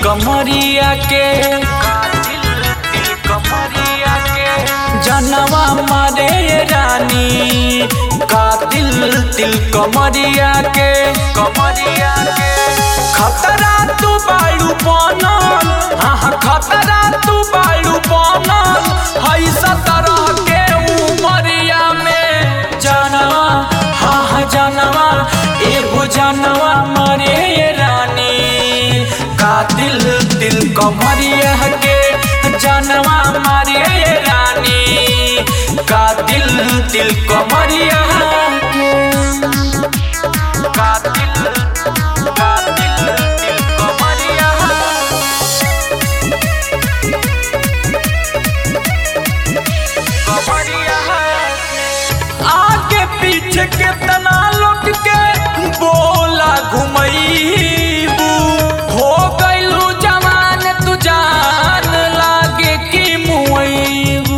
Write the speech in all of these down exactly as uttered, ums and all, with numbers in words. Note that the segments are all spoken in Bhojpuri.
कमरिया के जनवा मारे रानी का दिल दिल कमरिया के कमरिया के खतरा तू बालू बनल हाँ खतरा तू बालू बनल हई सतरह के उमरिया में जनवा हाँ जनवा एगो जनवा मारे रानी का दिल दिल कमरिया के जनवा मारे रानी का दिल दिल कमरिया का दिल का दिल दिल कमरिया कमरिया आगे पीछे कितना लोग के बोला घुमईबू हो गइलू जवान तू जान लागे कि मुईबू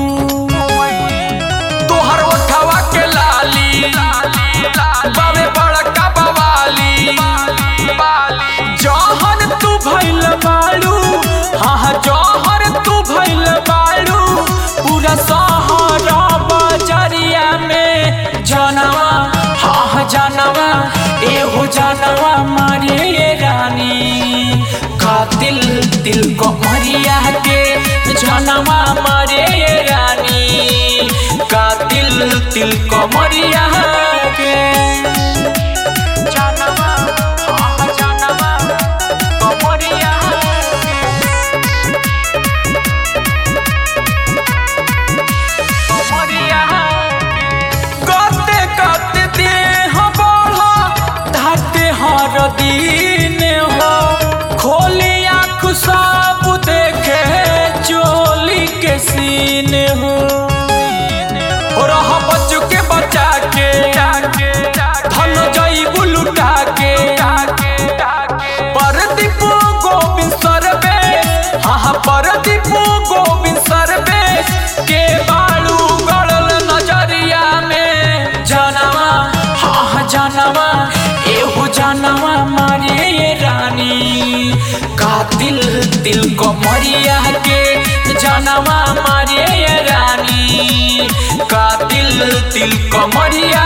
तोहर ओठवा के लाली बाबे बड़का बवाली जहर तू भइल बालू हाँ जहर तू भइल बालू पूरा सहरा बजरिया में जनवा हाँ जनवा एहो जनवा मारे रानी का दिल दिल कमरिया के जनवा मारे रानी का दिल दिल कमरिया के जनवा हाँ जनवा कमरिया करते करते देह बढ़ा धाते हर दिन हो खोली आँख सब देखे चोली के सीन हो रह बच्चों के बचा के धन जईबू लुटा के परदीप गोविंद सरबेश हाँ परदीप गोविंद सरबेश के बालू गड़ल नजरिया में जनवा हाँ जनवा एहो जनवा मारे रानी का दिल दिल कमरिया के जनवा मारे रानी का दिल दिल कमरिया